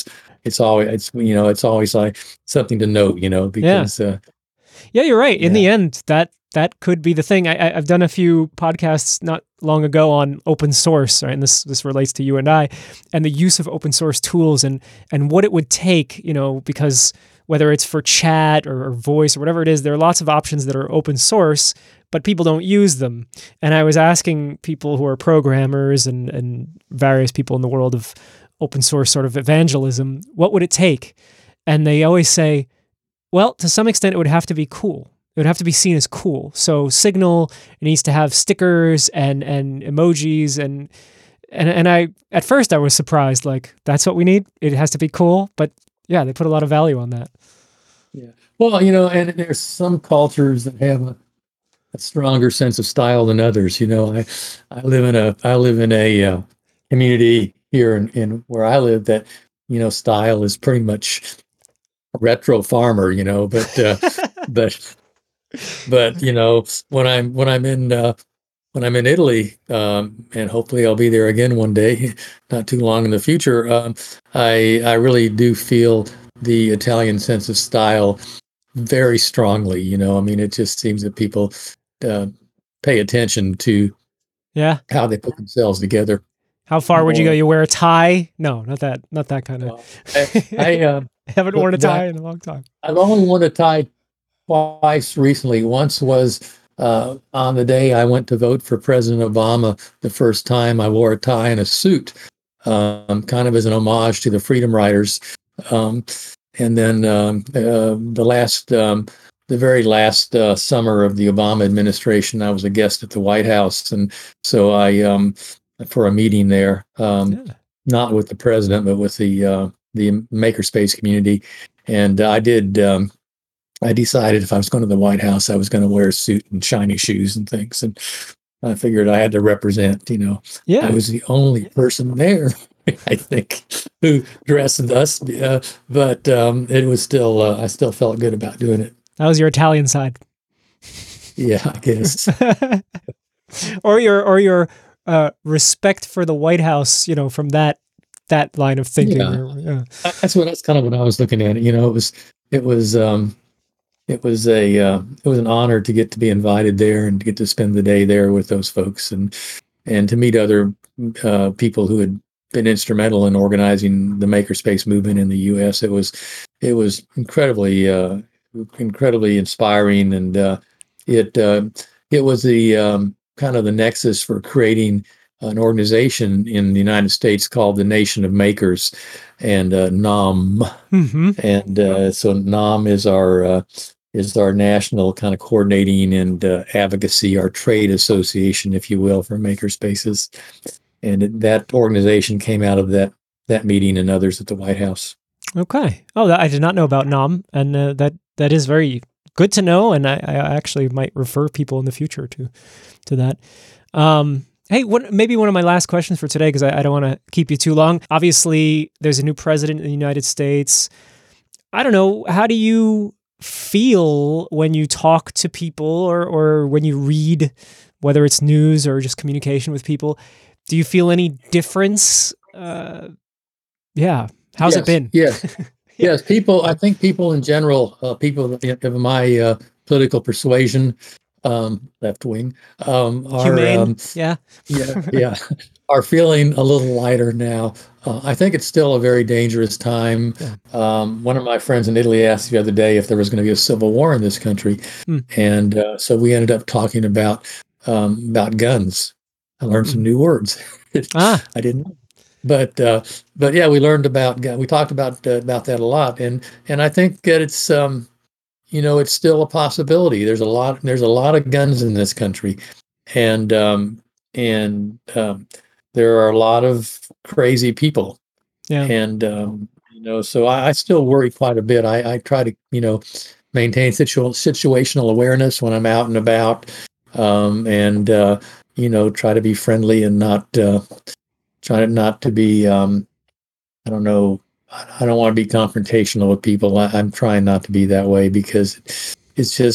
it's always it's you know it's always like something to note, you know, Yeah. because uh, Yeah, you're right. In yeah. the end, that that could be the thing. I, I, I've done a few podcasts not long ago on open source, right? And this this relates to you and I, and the use of open source tools and and what it would take, you know, because whether it's for chat or, or voice or whatever it is, there are lots of options that are open source, but people don't use them. And I was asking people who are programmers and and various people in the world of open source sort of evangelism, what would it take? And they always say, well, to some extent, it would have to be cool. It would have to be seen as cool. So Signal needs to have stickers and and emojis and and and I at first I was surprised, like that's what we need. It has to be cool, but yeah, they put a lot of value on that. Yeah. Well, you know, and there's some cultures that have a, a stronger sense of style than others. You know, I I live in a I live in a uh, community here in, in where I live that, you know, style is pretty much retro farmer, you know, but uh, but but you know, when I'm when I'm in uh, when I'm in Italy, um, and hopefully I'll be there again one day, not too long in the future, um, I I really do feel the Italian sense of style very strongly. You know, I mean, it just seems that people uh, pay attention to Yeah. how they put themselves together. How far would you go? More. You wear a tie? No, not that. Not that kind of. Well, I, I uh, haven't the- worn a the- tie in a long time. I've only worn a tie twice recently. Once was uh, on the day I went to vote for President Obama the first time. I wore a tie and a suit, um, kind of as an homage to the Freedom Riders. Um, and then um, uh, the last, um, the very last uh, summer of the Obama administration, I was a guest at the White House, and so I, um, for a meeting there, um, Yeah. not with the president, but with the uh, the makerspace community, and I did. Um, I decided if I was going to the White House, I was going to wear a suit and shiny shoes and things. And I figured I had to represent, you know, Yeah. I was the only person there, I think, who dressed thus. Uh, but um, it was still, uh, I still felt good about doing it. That was your Italian side. Yeah, I guess. or your or your uh, respect for the White House, you know, from that that line of thinking. Yeah. Or, yeah. That's what, that's kind of what I was looking at. You know, it was, it was, um, it was a, uh, it was an honor to get to be invited there and to get to spend the day there with those folks and, and to meet other uh, people who had been instrumental in organizing the makerspace movement in the U S. It was, it was incredibly, uh, incredibly inspiring, and uh, it, uh, it was the um, kind of the nexus for creating an organization in the United States called the Nation of Makers, and uh, NAM, Mm-hmm. and uh, so NAM is our uh, is our national kind of coordinating and uh, advocacy, our trade association, if you will, for makerspaces. And it, that organization came out of that that meeting and others at the White House. Okay. Oh, that, I did not know about NAM, and uh, that that is very good to know. And I, I actually might refer people in the future to to that. Um, hey, what, maybe one of my last questions for today, because I, I don't want to keep you too long. Obviously, there's a new president in the United States. I don't know. How do you feel when you talk to people, or or when you read, whether it's news or just communication with people? Do you feel any difference? Uh, yeah. How's yes, it been? Yes. Yes. People, I think people in general, uh, people of my uh, political persuasion, um, left wing, um, are, Humane. um, yeah. yeah, yeah, are feeling a little lighter now. Uh, I think it's still a very dangerous time. Yeah. Um, one of my friends in Italy asked the other day if there was going to be a civil war in this country, Hmm. and uh, so we ended up talking about um, about guns. I learned some new words. Ah. I didn't know. But uh, but yeah, we learned about gun- we talked about uh, about that a lot, and and I think that it's um, you know, it's still a possibility. There's a lot there's a lot of guns in this country, and um, and um, there are a lot of crazy people, Yeah. and um, you know, so I, I still worry quite a bit. I, I try to you know maintain situ- situational awareness when I'm out and about, um, and uh, you know, try to be friendly and not. Uh, Try not to be, um, I don't know, I don't want to be confrontational with people. I, I'm trying not to be that way, because it's just,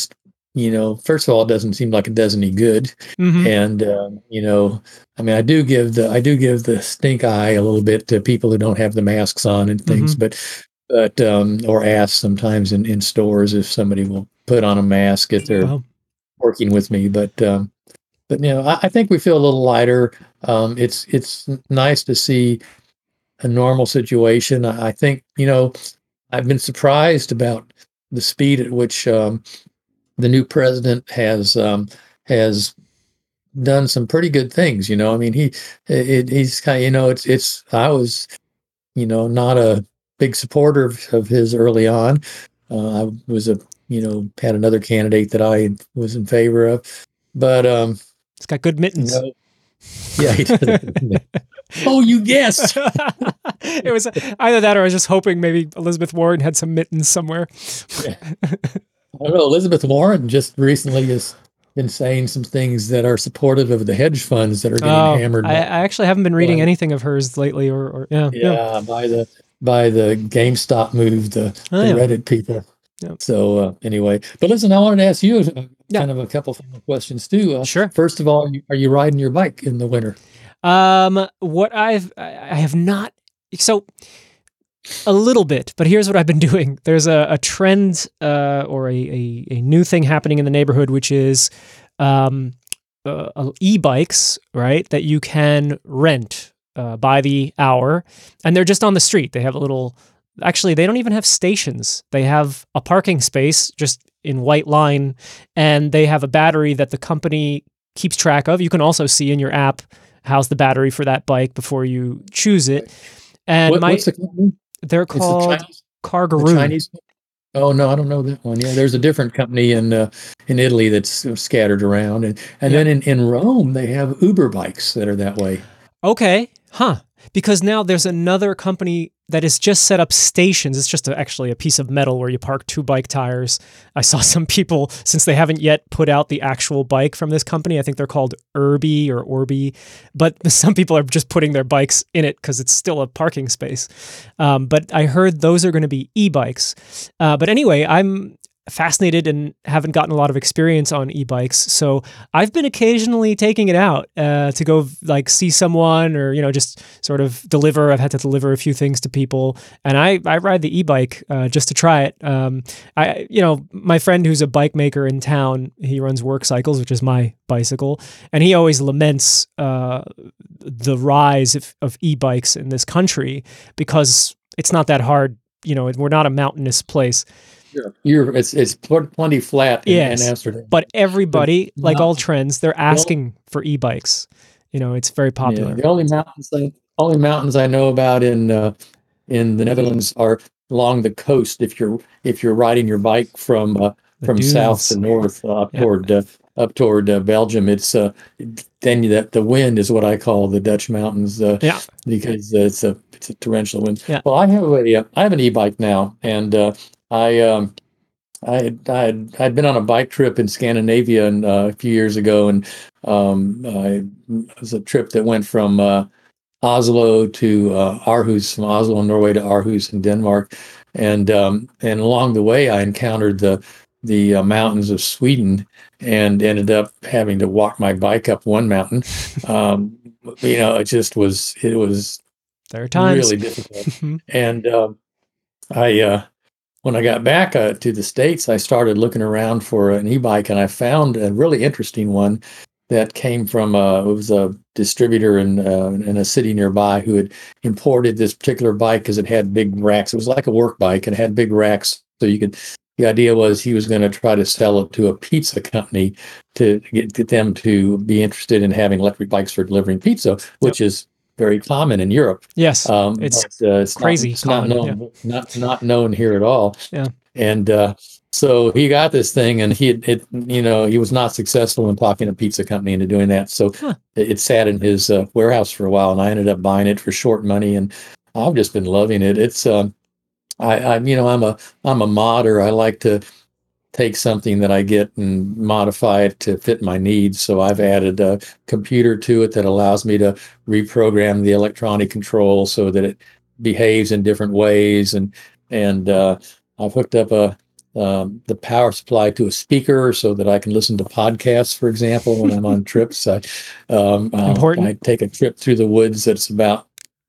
you know, first of all, it doesn't seem like it does any good. Hmm. And, um, you know, I mean, I do give the, I do give the stink eye a little bit to people who don't have the masks on and things, Hmm. but, but, um, or ask sometimes in, in stores if somebody will put on a mask if they're Well, working with me. But, um, but, you know, I, I think we feel a little lighter. Um, it's, it's nice to see a normal situation. I, I think, you know, I've been surprised about the speed at which, um, the new president has um, has done some pretty good things. You know, I mean, he it, he's kind of, you know, it's it's I was, you know, not a big supporter of, of his early on. Uh, I was a, you know, had another candidate that I was in favor of, but um, it's got good you mittens. know, yeah, he does. Oh, you guessed. It was either that or I was just hoping maybe Elizabeth Warren had some mittens somewhere. Yeah. I don't know. Elizabeth Warren just recently has been saying some things that are supportive of the hedge funds that are getting Oh, hammered I, by, I actually haven't been reading by anything of hers lately, or, or yeah, yeah. yeah, by the by the GameStop move, the, Oh, the yeah. Reddit people. Yeah. So uh, anyway, but listen, I wanted to ask you uh, Yeah. kind of a couple final questions too. Uh, Sure. First of all, are you, are you riding your bike in the winter? Um, what I've I I have not so a little bit, but here's what I've been doing. There's a, a trend uh, or a, a a new thing happening in the neighborhood, which is um, uh, uh, e-bikes, right? That you can rent uh, by the hour, and they're just on the street. They have a little. Actually, they don't even have stations. They have a parking space just in white line, and they have a battery that the company keeps track of. You can also see in your app how's the battery for that bike before you choose it. And What, my what's the company? they're It's the called Chinese. The Cargaroon. Chinese. Oh no, I don't know that one. Yeah, there's a different company in uh, in Italy that's uh, scattered around, and and Yep. then in, in Rome they have Uber bikes that are that way. Okay, huh? Because now there's another company that has just set up stations. It's just a, actually a piece of metal where you park two bike tires. I saw some people, since they haven't yet put out the actual bike from this company, I think they're called Urbi or Orbi, but some people are just putting their bikes in it because it's still a parking space. Um, but I heard those are going to be e-bikes. Uh, but anyway, I'm fascinated and haven't gotten a lot of experience on e-bikes, so I've been occasionally taking it out uh, to go like see someone or you know just sort of deliver. I've had to deliver a few things to people, and I I ride the e-bike uh, just to try it. Um, I you know my friend who's a bike maker in town, he runs Work Cycles, which is my bicycle, and he always laments uh, the rise of, of e-bikes in this country because it's not that hard. You know, we're not a mountainous place. You're, you're it's it's pl- plenty flat in, Yes, in Amsterdam. but everybody, The like all mountains- trends, they're the only- asking for e-bikes. You know, it's very popular. Yeah, the only mountains I, only mountains I know about in uh, in the Netherlands are along the coast. If you're if you're riding your bike from uh, The from south dunes. to north uh, up Yeah. toward uh, up toward uh, Belgium, it's uh, then the the wind is what I call the Dutch mountains. Uh, Yeah. because uh, it's a it's a torrential wind. Yeah. Well, I have a uh, I have an e-bike now, and uh, I. Um, I had, I had I'd been on a bike trip in Scandinavia and, uh, a few years ago, and um, I, it was a trip that went from uh, Oslo to uh, Aarhus, from Oslo, Norway, to Aarhus in Denmark, and um, and along the way I encountered the the uh, mountains of Sweden, and ended up having to walk my bike up one mountain. Um, you know, it just was it was There are times. really difficult, and um, I. Uh, When I got back uh, to the States, I started looking around for an e-bike, and I found a really interesting one that came from uh, it was a distributor in uh, in a city nearby who had imported this particular bike because it had big racks. It was like a work bike and had big racks, so you could. The idea was he was going to try to sell it to a pizza company to get, get them to be interested in having electric bikes for delivering pizza, which yep. is very common in Europe. Yes, um, it's, but, uh, it's crazy. Not, it's common, not known, yeah. not not known here at all. Yeah, and uh, so he got this thing, and he had, it, you know, he was not successful in talking a pizza company into doing that. So huh. it, it sat in his uh, warehouse for a while, and I ended up buying it for short money, and I've just been loving it. It's, um, I, I, you know, I'm a I'm a modder. I like to take something that I get and modify it to fit my needs. So I've added a computer to it that allows me to reprogram the electronic control so that it behaves in different ways. And and uh, I've hooked up a um, the power supply to a speaker so that I can listen to podcasts, for example, when I'm on trips. I, um, Important. I take a trip through the woods that's about,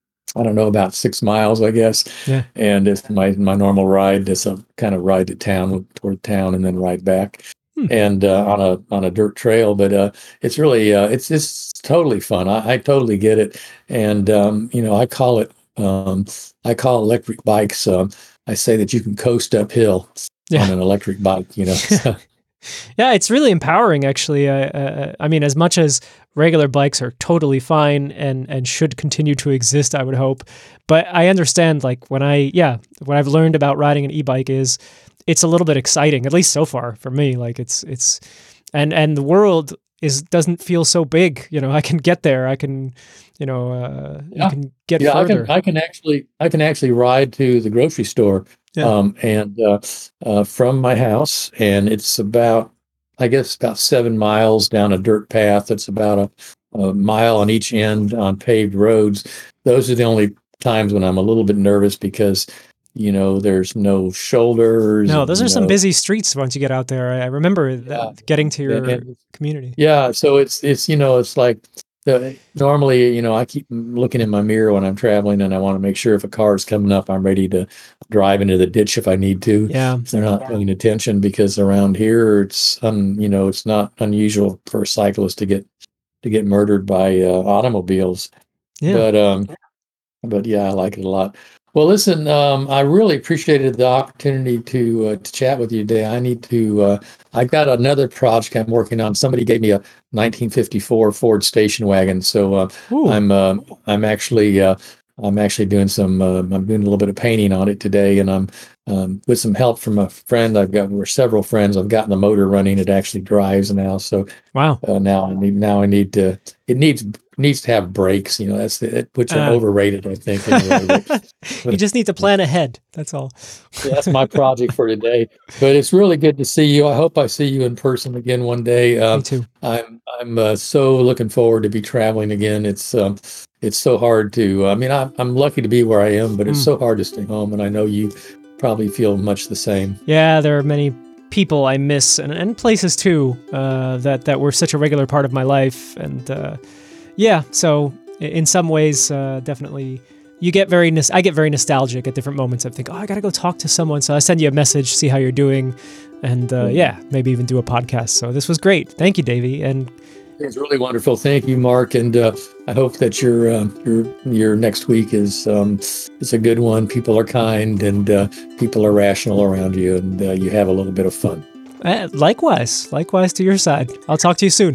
I don't know, about six miles, I guess. Yeah. And it's my, my normal ride. It's a kind of ride to town, toward town, and then ride back. Hmm. And uh, on a on a dirt trail, but uh, it's really uh, it's it's totally fun. I, I totally get it, and um, you know I call it um, I call electric bikes. Um, I say that you can coast uphill yeah. on an electric bike. You know. So. Yeah, it's really empowering, actually. Uh, uh, I mean, as much as regular bikes are totally fine and and should continue to exist, I would hope. But I understand, like when I yeah, what I've learned about riding an e-bike is. It's a little bit exciting, at least so far for me. Like it's, it's, and, and the world is, doesn't feel so big. You know, I can get there. I can, you know, uh, yeah. you can get yeah, further. I can, I can actually, I can actually ride to the grocery store, yeah. um, and, uh, uh, from my house, and it's about, I guess about seven miles down a dirt path. It's about a, a mile on each end on paved roads. Those are the only times when I'm a little bit nervous because you know, there's no shoulders. No, those are know. some busy streets once you get out there. I remember yeah. getting to your and, and, community. Yeah, so it's it's you know it's like the, normally you know I keep looking in my mirror when I'm traveling, and I want to make sure if a car is coming up, I'm ready to drive into the ditch if I need to. Yeah, if they're not paying attention because around here it's un, you know it's not unusual for a cyclist to get to get murdered by uh, automobiles. Yeah, but um, but yeah, I like it a lot. Well, listen, um, I really appreciated the opportunity to uh, to chat with you today. I need to, uh, I got another project I'm working on. Somebody gave me a nineteen fifty-four Ford station wagon. So uh, I'm uh, I'm actually uh, I'm actually doing some, uh, I'm doing a little bit of painting on it today. And I'm um, with some help from a friend. I've got, we're several friends. I've gotten the motor running. It actually drives now. So wow. Uh, now I need, now I need to, it needs, needs to have brakes, you know, that's the, which are uh, overrated, I think. Anyway, but, you just need to plan ahead. That's all. Yeah, that's my project for today, but it's really good to see you. I hope I see you in person again one day. Um, Me too. I'm, I'm uh, so looking forward to be traveling again. It's, um, it's so hard to, I mean, I'm, I'm lucky to be where I am, but it's mm. so hard to stay home. And I know you probably feel much the same. Yeah, there are many people I miss and, and places too, uh, that, that were such a regular part of my life. And, uh, yeah, so in some ways, uh, definitely you get very, I get very nostalgic at different moments. I think, oh, I got to go talk to someone. So I send you a message, see how you're doing. And, uh, yeah, maybe even do a podcast. So this was great. Thank you, Davey. And it was really wonderful. Thank you, Mark. And uh, I hope that your uh, your your next week is um, is a good one. People are kind and uh, people are rational around you, and uh, you have a little bit of fun. Uh, likewise, likewise to your side. I'll talk to you soon.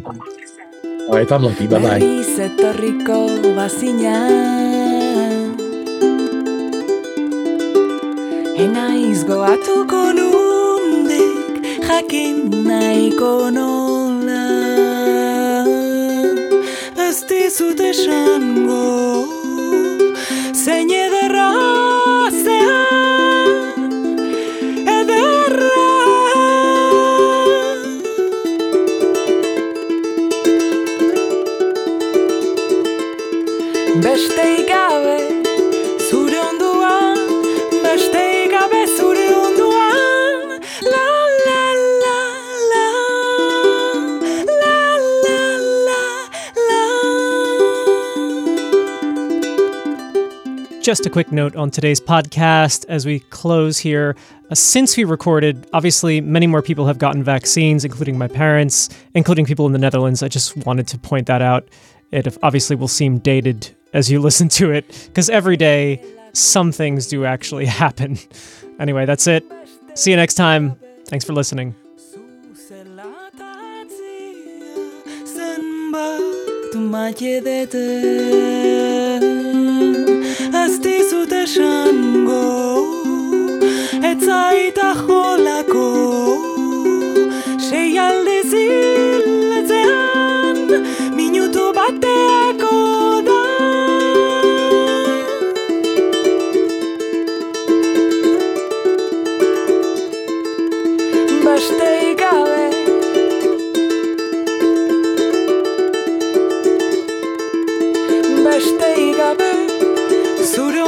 All right, if I'm lucky. Bye bye. Ez dizut esango zein ederra zean ederra besteik gabe zure onduan besteik gabe zure onduan la la la la la la la la. Just a quick note on today's podcast as we close here. Uh, since we recorded, obviously many more people have gotten vaccines, including my parents, including people in the Netherlands. I just wanted to point that out. It obviously will seem dated as you listen to it, because every day some things do actually happen. Anyway, that's it. See you next time. Thanks for listening. Ez dizut esango ez zaita jolako sei aldiz hiletzean minutu bateako da besteik gabe besteik gabe zure